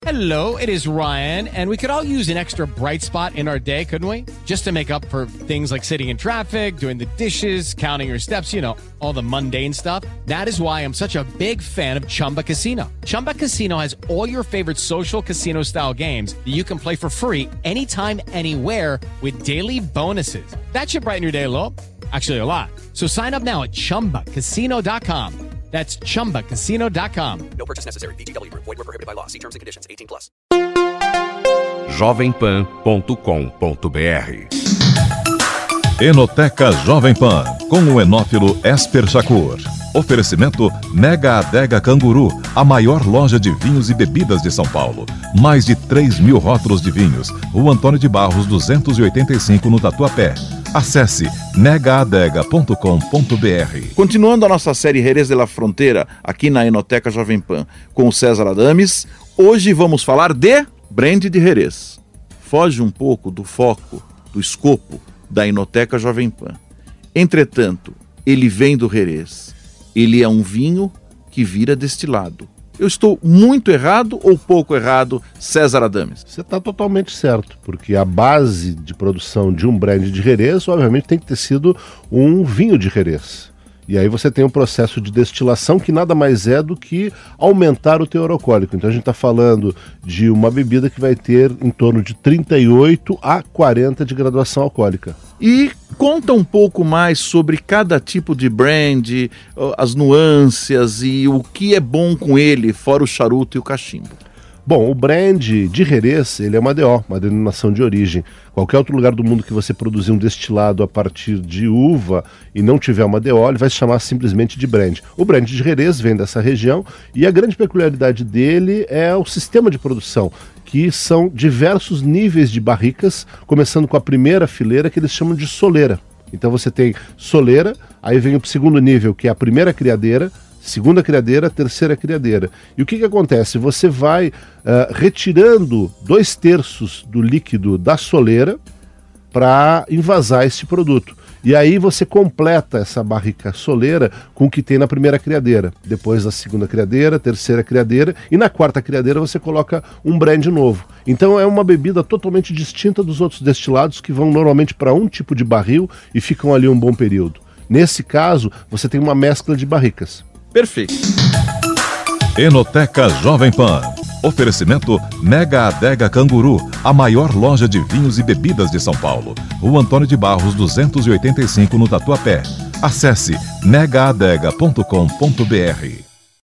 Hello, it is Ryan, and we could all use an extra bright spot in our day, couldn't we? Just to make up for things like sitting in traffic, doing the dishes, counting your steps, you know, all the mundane stuff. That is why I'm such a big fan of Chumba Casino. Chumba Casino has all your favorite social casino-style games that you can play for free anytime, anywhere with daily bonuses. That should brighten your day a little. Actually, a lot. So sign up now at ChumbaCasino.com. That's ChumbaCasino.com. No purchase necessary. VGW Group. Void where prohibited by law. See terms and conditions. 18+. jovempan.com.br Enoteca Jovem Pan, com o enófilo Esper Shakur. Oferecimento Mega Adega Canguru, a maior loja de vinhos e bebidas de São Paulo. Mais de 3.000 rótulos de vinhos. Rua Antônio de Barros, 285, no Tatuapé. Acesse megaadega.com.br. Continuando a nossa série Jerez de la Frontera, aqui na Enoteca Jovem Pan, com o César Adames, hoje vamos falar de Brand de Jerez. Foge um pouco do foco, do escopo da Enoteca Jovem Pan. Entretanto, ele vem do Jerez. Ele é um vinho que vira destilado. Eu estou muito errado ou pouco errado, César Adames? Você está totalmente certo, porque a base de produção de um brand de Jerez, obviamente, tem que ter sido um vinho de Jerez. E aí você tem um processo de destilação que nada mais é do que aumentar o teor alcoólico. Então a gente está falando de uma bebida que vai ter em torno de 38 a 40 de graduação alcoólica. E conta um pouco mais sobre cada tipo de brand, as nuances e o que é bom com ele, fora o charuto e o cachimbo. Bom, o brand de Jerez, ele é uma DO, uma denominação de origem. Qualquer outro lugar do mundo que você produzir um destilado a partir de uva e não tiver uma DO, ele vai se chamar simplesmente de brand. O brand de Jerez vem dessa região e a grande peculiaridade dele é o sistema de produção, que são diversos níveis de barricas, começando com a primeira fileira, que eles chamam de soleira. Então você tem soleira, aí vem o segundo nível, que é a primeira criadeira, segunda criadeira, terceira criadeira. E o que acontece? Você vai retirando 2/3 do líquido da soleira para envasar esse produto. E aí você completa essa barrica soleira com o que tem na primeira criadeira. Depois da segunda criadeira, terceira criadeira, e na quarta criadeira você coloca um brand novo. Então é uma bebida totalmente distinta dos outros destilados que vão normalmente para um tipo de barril e ficam ali um bom período. Nesse caso, você tem uma mescla de barricas. Perfeito. Enoteca Jovem Pan. Oferecimento Mega Adega Canguru, a maior loja de vinhos e bebidas de São Paulo. Rua Antônio de Barros, 285, no Tatuapé. Acesse megaadega.com.br.